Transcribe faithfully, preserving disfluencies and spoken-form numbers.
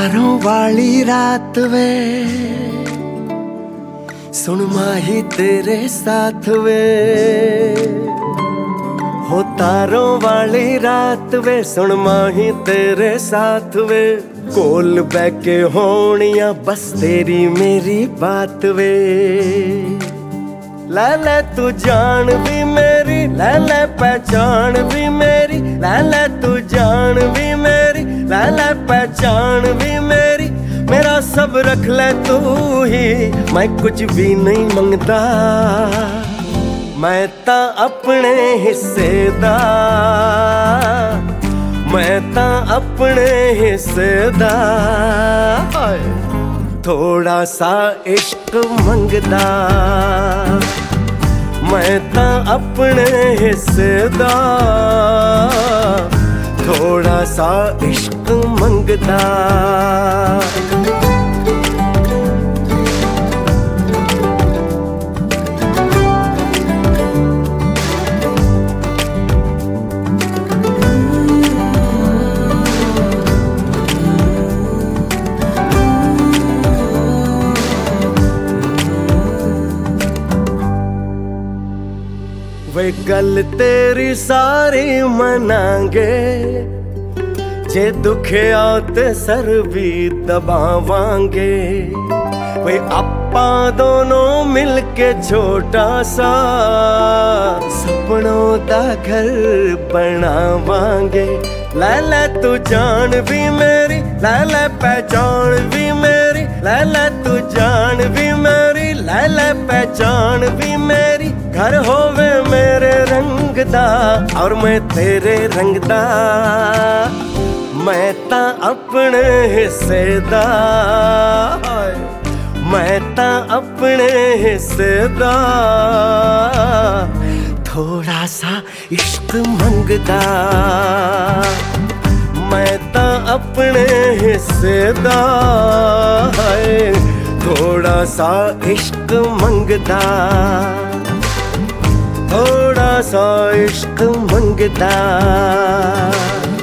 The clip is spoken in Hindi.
तारों वाली रात वे सुन माही तेरे साथ वे हो तारों वाली रात वे सुन माही तेरे साथ वे कोल बैके होनिया बस तेरी मेरी बात वे ले ले तू जान भी मेरी ले ले पहचान भी मेरी ले ले तू जान भी मेरी ले ले पहचान भी मेरी मेरा सब रख ले तू ही मैं कुछ भी नहीं मंगता मैं ता अपने हिस्से दा मैं ता अपने हिस्से दा थोड़ा सा इश्क मंगदा मैं ता अपने हिस्से दा थोड़ा सा इश्क मंगदा वे गल तेरी सारी मनांगे जे दुखे आते सर भी दबावांगे वे अपा दोनों मिलके छोटा सा सपनों दा घर बनावांगे ले ले तू जान भी मेरी ले ले पहचान भी मेरी ले ले तू जान भी मेरी ले ले पहचान भी मेरी घर होवे मेरे रंग दा और मैं तेरे रंग दा मैं ता अपने हिस्से दा मैं ता अपने हिस्से दा थोड़ा सा इश्क मंगदा मैं ता अपने हिस्से दा थोड़ा सा इश्क मंगदा थोड़ा सा इश्क मंगदा।